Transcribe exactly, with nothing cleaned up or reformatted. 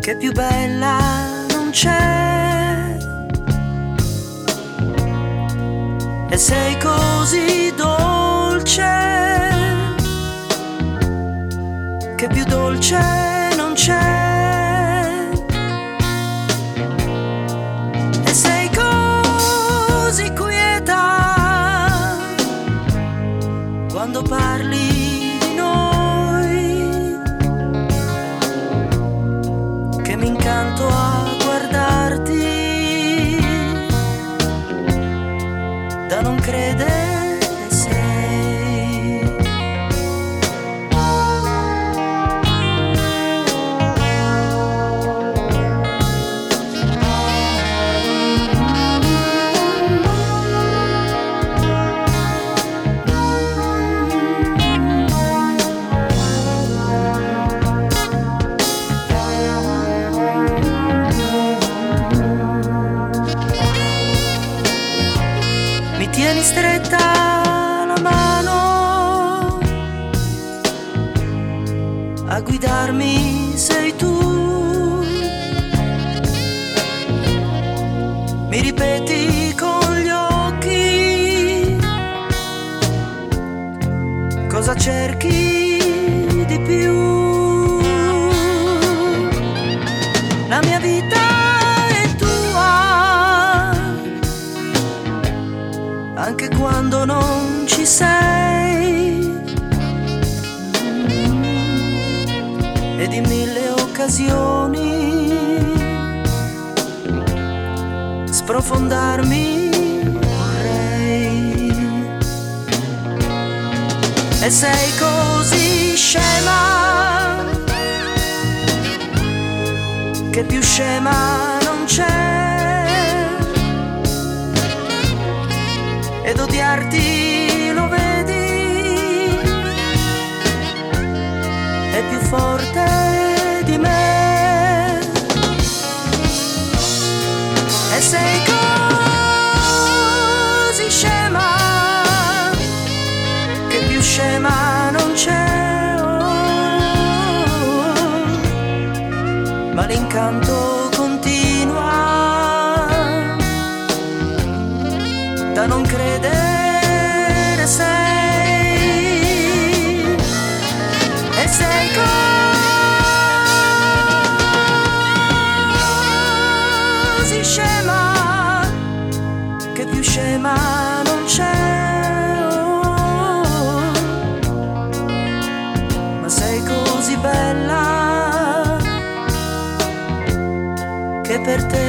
che più bella non c'è, e sei così dolce che più dolce non c'è, e sei così quieta quando parli di noi che mi incanto a guardarti da non credere sei. Mi tieni stretta la mano, a guidarmi sei tu, mi ripeti con gli occhi cosa cerchi di più. La mia vita è tua, anche quando non ci sei, ed in mille occasioni sprofondarmi vorrei. E sei così scema che più scema non c'è, ed odiarti lo vedi è più forte di me. E sei così scema che più scema non c'è, oh, ma l'incanto continua da non credere sei. E sei così scema che più scema non c'è, oh, ma sei così bella che per te